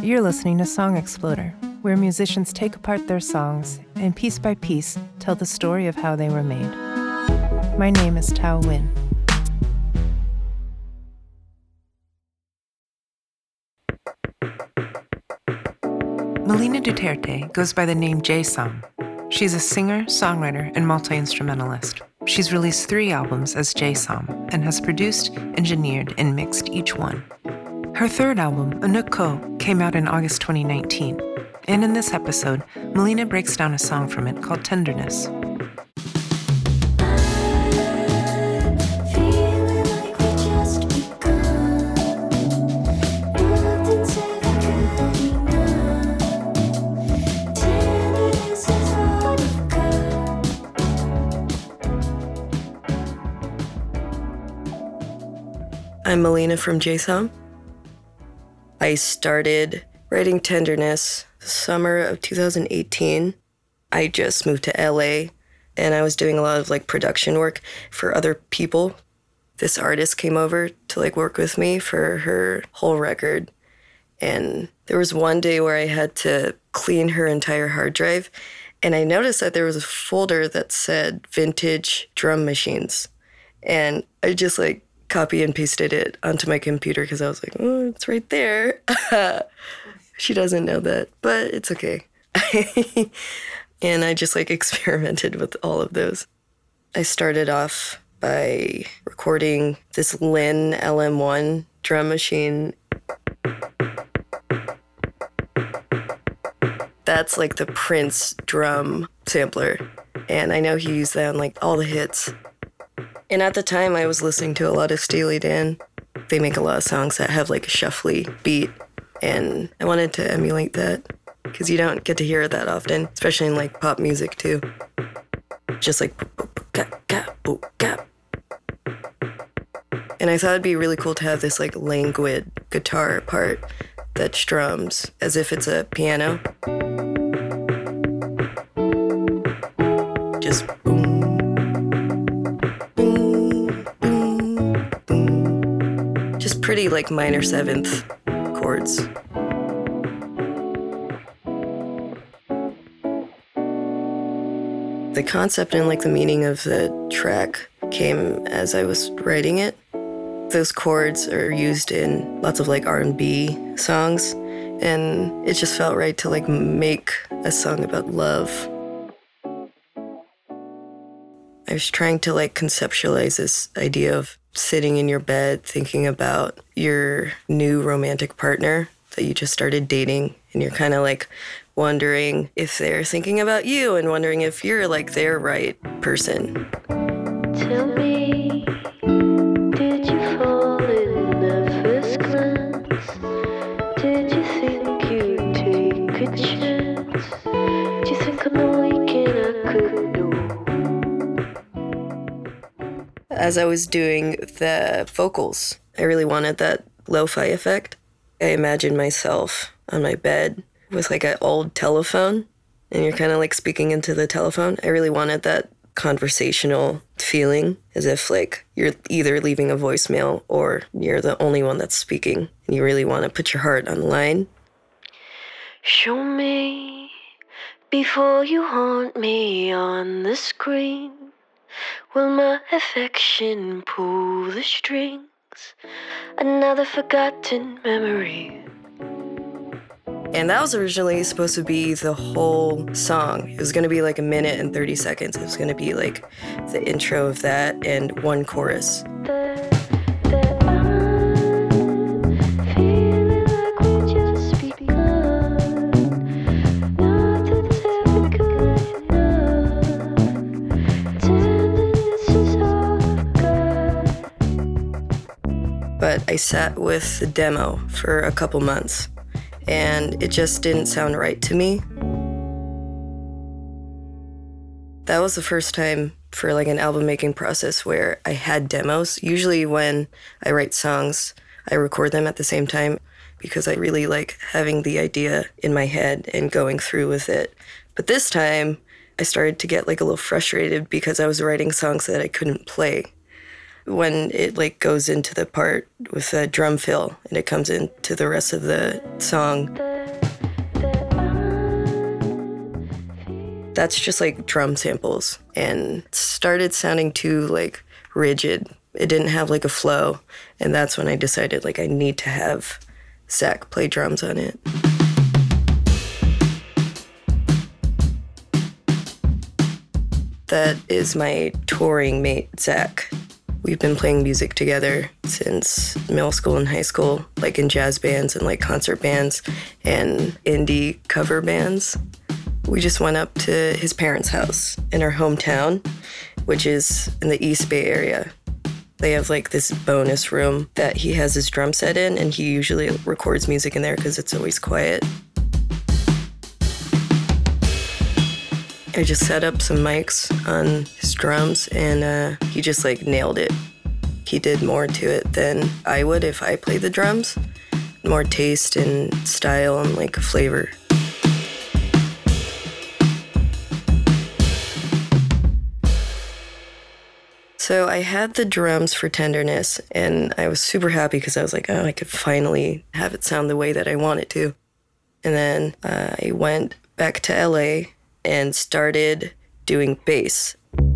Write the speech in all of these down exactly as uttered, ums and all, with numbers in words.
You're listening to Song Exploder, where musicians take apart their songs and piece by piece tell the story of how they were made. My name is Tao Win. Melina Duterte goes by the name J Som. She's a singer, songwriter, and multi-instrumentalist. She's released three albums as J Som and has produced, engineered, and mixed each one. Her third album, Anuk Ko, came out in August twenty nineteen, and in this episode, Melina breaks down a song from it called Tenderness. I'm Melina from J Som. I started writing Tenderness the summer of two thousand eighteen. I just moved to L A and I was doing a lot of like production work for other people. This artist came over to like work with me for her whole record. And there was one day where I had to clean her entire hard drive. And I noticed that there was a folder that said vintage drum machines. And I just like copy and pasted it onto my computer because I was like, oh, it's right there. She doesn't know that, but it's okay. And I just like experimented with all of those. I started off by recording this Linn L M one drum machine. That's like the Prince drum sampler. And I know he used that on like all the hits. And at the time, I was listening to a lot of Steely Dan. They make a lot of songs that have like a shuffly beat, and I wanted to emulate that because you don't get to hear it that often, especially in like pop music too. Just like and I thought it'd be really cool to have this like languid guitar part that strums as if it's a piano. Just boom. Pretty like minor seventh chords. The concept and like the meaning of the track came as I was writing it. Those chords are used in lots of like R and B songs, and it just felt right to like make a song about love. I was trying to like conceptualize this idea of sitting in your bed thinking about your new romantic partner that you just started dating, and you're kind of like wondering if they're thinking about you and wondering if you're like their right person. Tell me, did you fall in the first glance? Did you think you'd take a chance? Do you think on the weekend I could know? As I was doing the vocals, I really wanted that lo-fi effect. I imagined myself on my bed with like an old telephone, and you're kind of like speaking into the telephone. I really wanted that conversational feeling, as if like you're either leaving a voicemail or you're the only one that's speaking, and you really want to put your heart on the line. Show me before you haunt me on the screen. Will my affection pull the strings? Another forgotten memory. And that was originally supposed to be the whole song. It was going to be like a minute and thirty seconds. It was going to be like the intro of that and one chorus. The, the I'm feeling like we just begun. Nothing's ever good enough. Tenderness is all good. But I sat with the demo for a couple months, and it just didn't sound right to me. That was the first time for like an album making process where I had demos. Usually when I write songs, I record them at the same time because I really like having the idea in my head and going through with it. But this time I started to get like a little frustrated because I was writing songs that I couldn't play. When it like goes into the part with the drum fill and it comes into the rest of the song, that's just like drum samples, and it started sounding too like rigid. It didn't have like a flow, and that's when I decided like I need to have Zach play drums on it. That is my touring mate, Zach. We've been playing music together since middle school and high school, like in jazz bands and like concert bands and indie cover bands. We just went up to his parents' house in our hometown, which is in the East Bay area. They have like this bonus room that he has his drum set in, and he usually records music in there because it's always quiet. I just set up some mics on his drums, and uh, he just like nailed it. He did more to it than I would if I played the drums. More taste and style and like flavor. So I had the drums for Tenderness, and I was super happy because I was like, oh, I could finally have it sound the way that I want it to. And then uh, I went back to L A and started doing bass.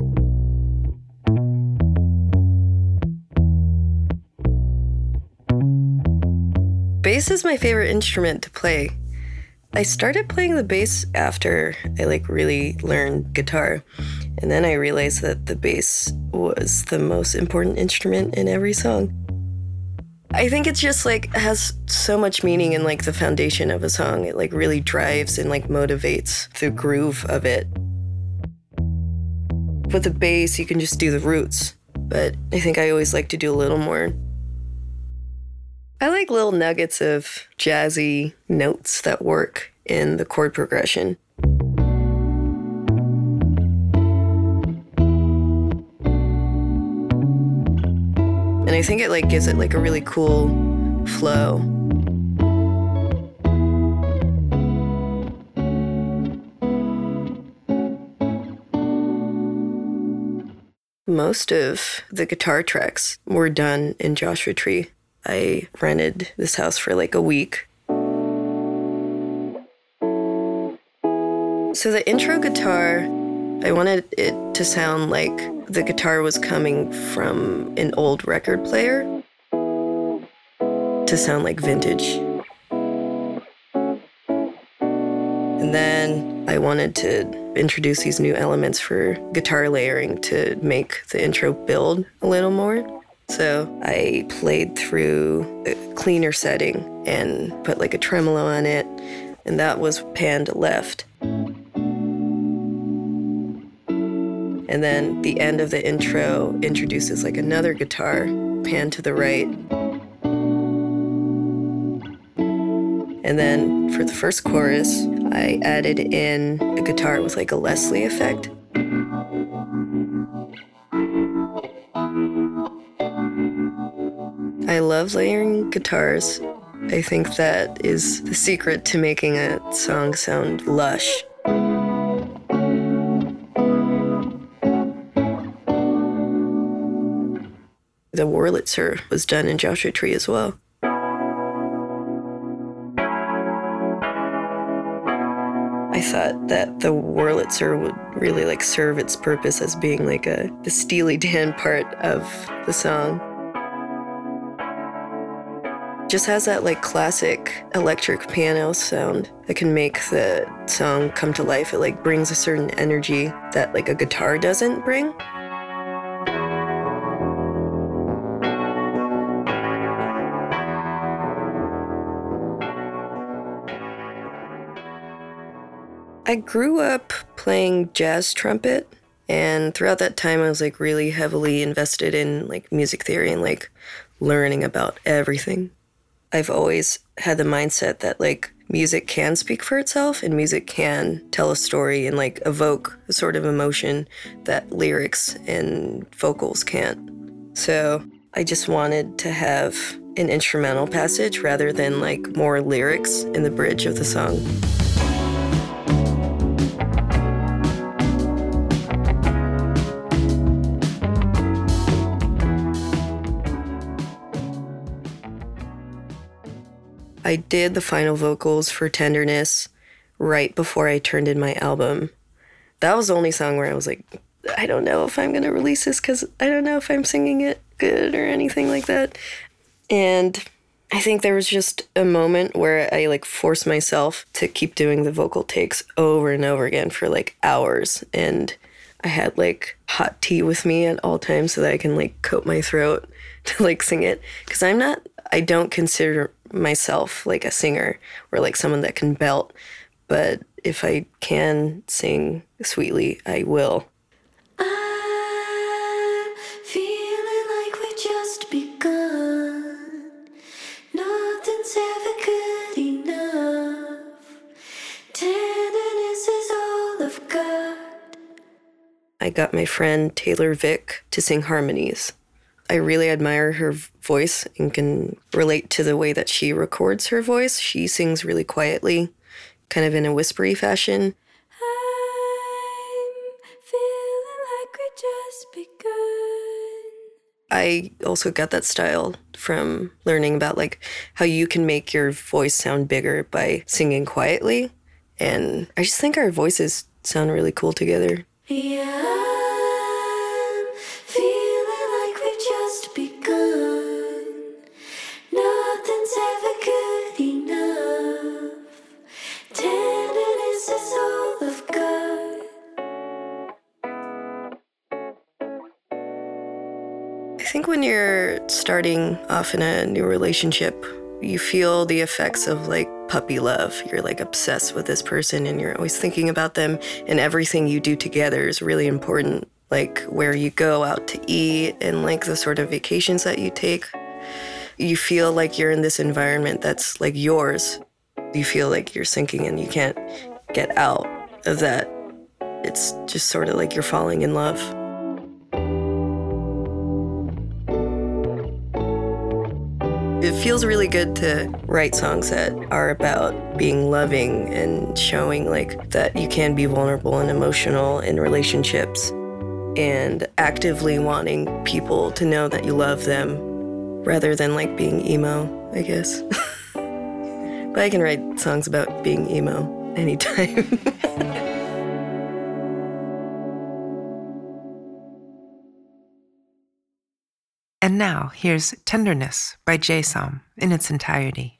Bass is my favorite instrument to play. I started playing the bass after I like really learned guitar. And then I realized that the bass was the most important instrument in every song. I think it's just like has so much meaning in like the foundation of a song. It like really drives and like motivates the groove of it. With the bass, you can just do the roots, but I think I always like to do a little more. I like little nuggets of jazzy notes that work in the chord progression. And I think it like gives it like a really cool flow. Most of the guitar tracks were done in Joshua Tree. I rented this house for like a week. So the intro guitar, I wanted it to sound like the guitar was coming from an old record player to sound like vintage. And then I wanted to introduce these new elements for guitar layering to make the intro build a little more. So I played through a cleaner setting and put like a tremolo on it, and that was panned left. And then the end of the intro introduces like another guitar, panned to the right. And then for the first chorus, I added in a guitar with like a Leslie effect. I love layering guitars. I think that is the secret to making a song sound lush. The Wurlitzer was done in Joshua Tree as well. I thought that the Wurlitzer would really like serve its purpose as being like a the Steely Dan part of the song. Just has that like classic electric piano sound that can make the song come to life. It like brings a certain energy that like a guitar doesn't bring. I grew up playing jazz trumpet, and throughout that time I was like really heavily invested in like music theory and like learning about everything. I've always had the mindset that like music can speak for itself and music can tell a story and like evoke a sort of emotion that lyrics and vocals can't. So I just wanted to have an instrumental passage rather than like more lyrics in the bridge of the song. I did the final vocals for Tenderness right before I turned in my album. that was the only song where I was like, I don't know if I'm going to release this because I don't know if I'm singing it good or anything like that. And I think there was just a moment where I like forced myself to keep doing the vocal takes over and over again for like hours. And I had like hot tea with me at all times so that I can like coat my throat to like sing it. Because I'm not, I don't consider myself like a singer or like someone that can belt. But if I can sing sweetly, I will. I'm feeling like we just begun. Nothing's ever good enough. Tenderness is all I've got. I got my friend Taylor Vick to sing harmonies. I really admire her voice and can relate to the way that she records her voice. She sings really quietly, kind of in a whispery fashion. I'm feeling like we just begun. I also got that style from learning about like how you can make your voice sound bigger by singing quietly. And I just think our voices sound really cool together. Yeah, I'm feeling like we just begun. Nothing's ever good enough. Tenderness is all I've got. I think when you're starting off in a new relationship, you feel the effects of like puppy love. You're like obsessed with this person and you're always thinking about them, and everything you do together is really important. Like where you go out to eat and like the sort of vacations that you take. You feel like you're in this environment that's like yours. You feel like you're sinking and you can't get out of that. It's just sort of like you're falling in love. It feels really good to write songs that are about being loving and showing like that you can be vulnerable and emotional in relationships and actively wanting people to know that you love them rather than like being emo, I guess. But I can write songs about being emo anytime. And now, here's Tenderness by Jay Som in its entirety.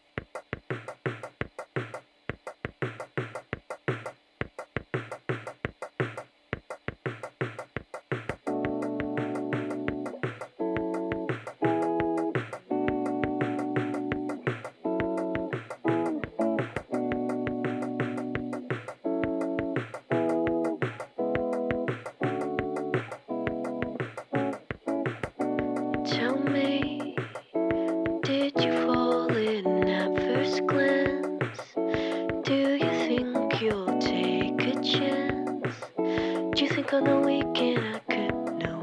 Tell me, did you fall in at first glance? Do you think you'll take a chance? Do you think on the weekend I could know?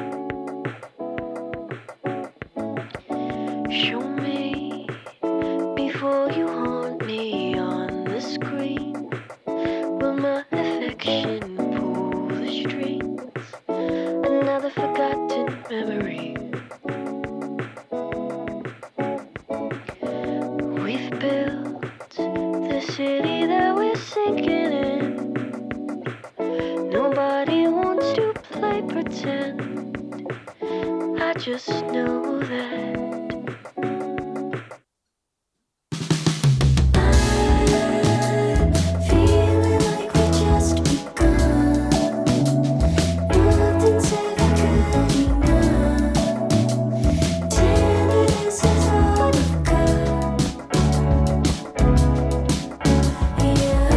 Show me before you haunt me on the screen. Will my affection pull the strings? Another forgotten memory. We've built the city that we're sinking in. Nobody wants to play pretend. I just know that I'm feeling like we just begun. Nothing's ever good enough. Tenderness is all I've got. Yeah,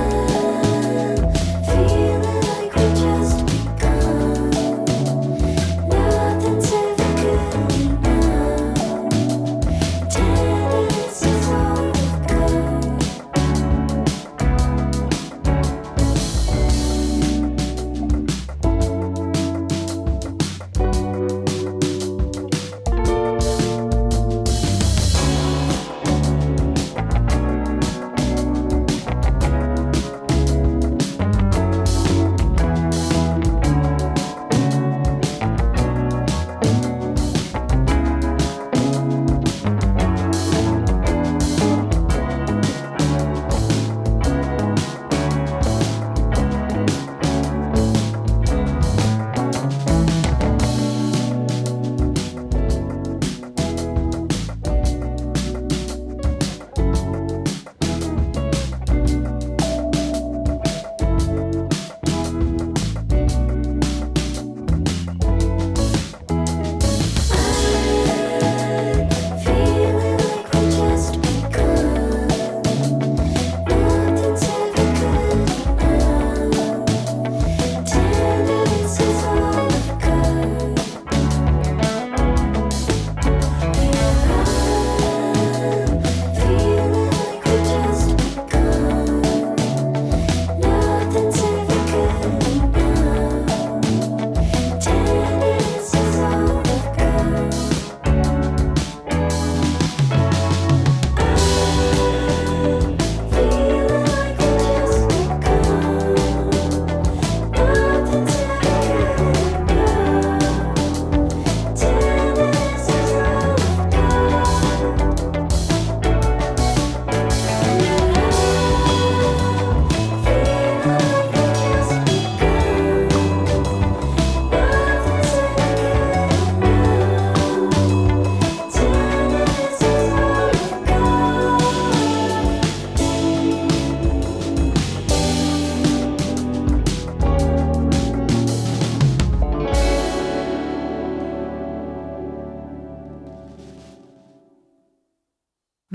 I'm feeling like we just begun. Nothing's ever good enough.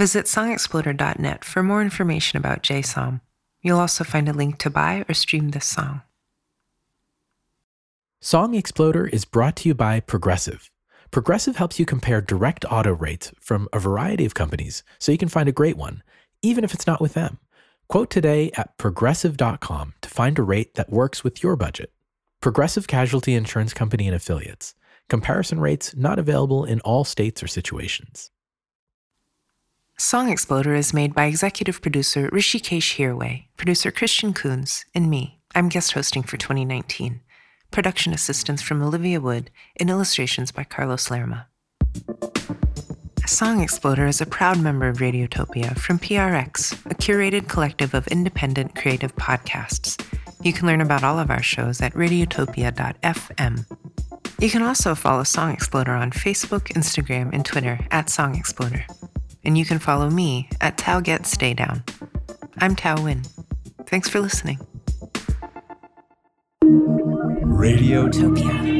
Visit song exploder dot net for more information about Jay Som. You'll also find a link to buy or stream this song. Song Exploder is brought to you by Progressive. Progressive helps you compare direct auto rates from a variety of companies so you can find a great one, even if it's not with them. Quote today at progressive dot com to find a rate that works with your budget. Progressive Casualty Insurance Company and Affiliates. Comparison rates not available in all states or situations. Song Exploder is made by executive producer Rishikesh Hirway, producer Christian Coons, and me. I'm guest hosting for twenty nineteen. Production assistance from Olivia Wood and illustrations by Carlos Lerma. Song Exploder is a proud member of Radiotopia from P R X, a curated collective of independent creative podcasts. You can learn about all of our shows at radiotopia dot f m. You can also follow Song Exploder on Facebook, Instagram, and Twitter at Song Exploder. And you can follow me at Tao Get Stay Down. I'm Tao Win. Thanks for listening. Radiotopia.